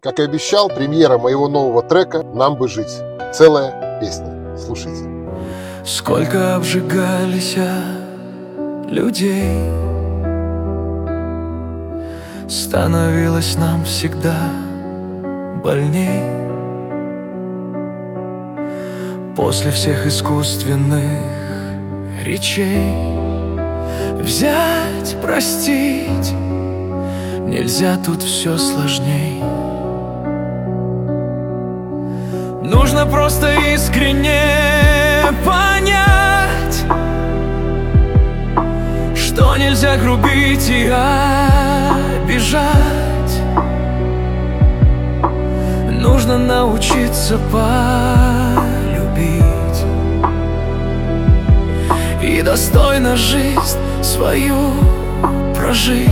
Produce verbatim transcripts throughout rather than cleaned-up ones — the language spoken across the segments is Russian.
Как и обещал, премьера моего нового трека «Нам бы жить». Целая песня. Слушайте. Сколько обжигались людей, становилось нам всегда больней. После всех искусственных речей взять, простить нельзя, тут все сложней. Нужно просто искренне понять, что нельзя грубить и обижать. Нужно научиться полюбить и достойно жизнь свою прожить.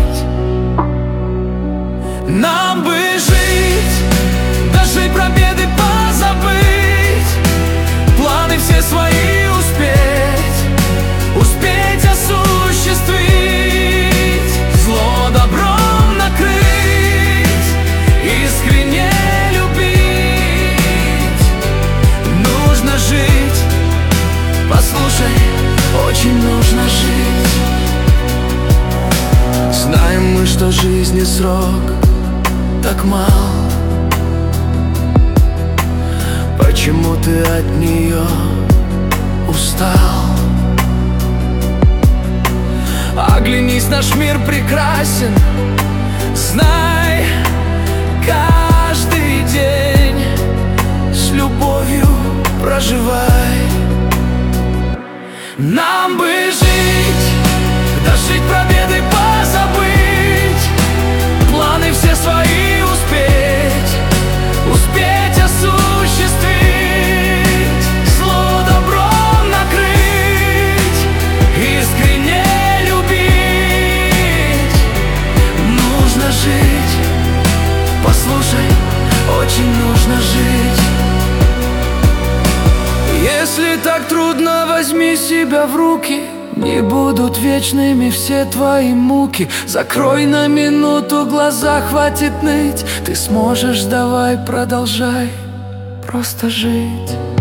Нам бы жить, дожить, пробеды позабыть, планы все свои успеть, успеть осуществить, зло добром накрыть, искренне любить. Нужно жить, послушай, очень нужно жить. Знаем мы, что жизни срок так мал. Почему ты от нее устал? Оглянись, наш мир прекрасен. Знай, каждый день с любовью проживай. Нам бы жить, дожить, пробеды позабыть, планы все свои успеть, успеть осуществить, зло добром накрыть, искренне любить. Нужно жить, послушай, очень нужно жить. Если так трудно, возьми себя в руки. Не будут вечными все твои муки. Закрой на минуту глаза, хватит ныть. Ты сможешь, давай, продолжай просто жить.